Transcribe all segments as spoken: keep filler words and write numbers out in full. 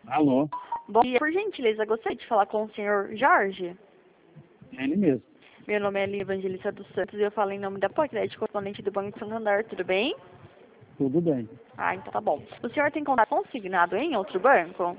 Alô, Bom dia, por gentileza, gostaria de falar com o senhor Jorge. é ele mesmo. Meu nome é Elia Evangelista dos Santos e eu falo em nome da Pocred, correspondente do Banco Santander, tudo bem? Tudo bem. Ah, então tá bom. O senhor tem contato consignado em outro banco?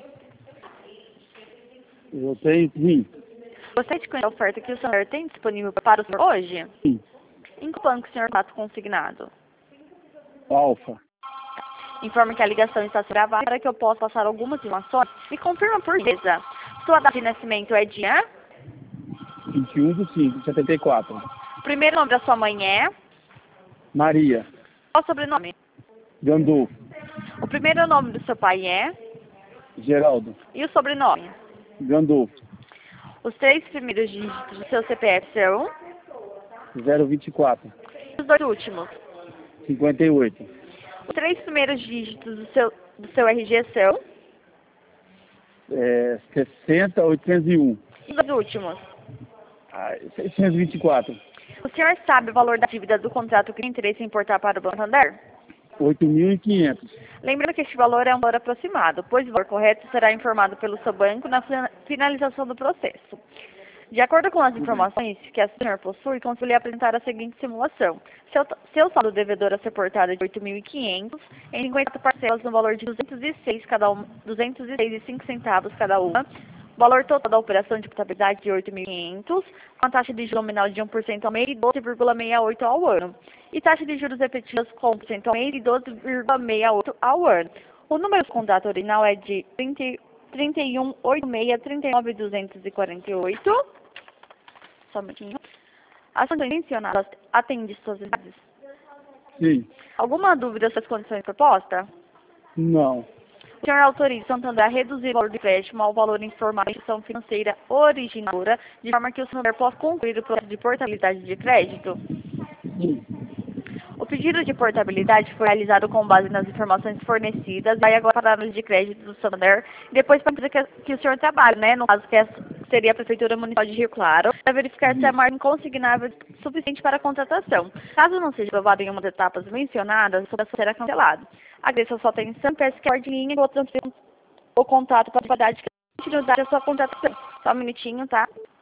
Eu tenho, sim, Gostaria de conhecer a oferta que o senhor tem disponível para o senhor hoje? sim, Em que banco o senhor tem contato consignado? Alfa, Informe que a ligação está sendo gravada para que eu possa passar algumas informações. Me confirma por gentileza. Sua data de nascimento é dia? vinte e um de cinco de setenta e quatro. O primeiro nome da sua mãe é? Maria, Qual o sobrenome? Gandolfo, O primeiro nome do seu pai é? Geraldo, E o sobrenome? Gandolfo, Os três primeiros dígitos do seu C P F são? zero vinte e quatro, E os dois últimos? cinquenta e oito, Os três primeiros dígitos do seu, do seu R G são? é, sessenta, oitocentos e um, E os dois últimos? ah, seiscentos e vinte e quatro, O senhor sabe o valor da dívida do contrato que tem interesse em importar para o Banco Santander? oito mil e quinhentos. Lembrando que este valor é um valor aproximado, pois o valor correto será informado pelo seu banco na fina- finalização do processo. De acordo com as informações que a senhora possui, consegui apresentar a seguinte simulação. Seu, t- seu saldo devedor a ser portado é de oito mil e quinhentos, em cinquenta parcelas no valor de duzentos e seis cada uma, duzentos e seis e cinco centavos cada uma. Valor total da operação de portabilidade de oito mil e quinhentos, com a taxa de juros nominal de um por cento ao mês e doze vírgula sessenta e oito ao ano. E taxa de juros efetivas com um por cento ao mês e doze vírgula sessenta e oito ao ano. O número do contrato original é de trinta, trinta e um, oitenta e seis, trinta e nove, duzentos e quarenta e oito. Só um minutinho. As condições mencionadas atendem suas idades? Sim, Alguma dúvida sobre as condições propostas? não, O senhor autoriza o Santander a reduzir o valor de empréstimo ao valor informado da instituição financeira originadora, de forma que o Santander possa concluir o processo de portabilidade de crédito? sim, O pedido de portabilidade foi realizado com base nas informações fornecidas, vai agora para a análise de crédito do Santander, e depois para a empresa que, que o senhor trabalha, né? No caso, que é- seria a Prefeitura Municipal de Rio Claro, para verificar se a isso. margem consignável é suficiente para a contratação. Caso não seja aprovado em uma das etapas mencionadas, o processo será cancelado. Agradeço a sua atenção, peço que a ordem em linha e vou transferir o contato para a atividade que continuidade da sua contratação. Só um minutinho, tá?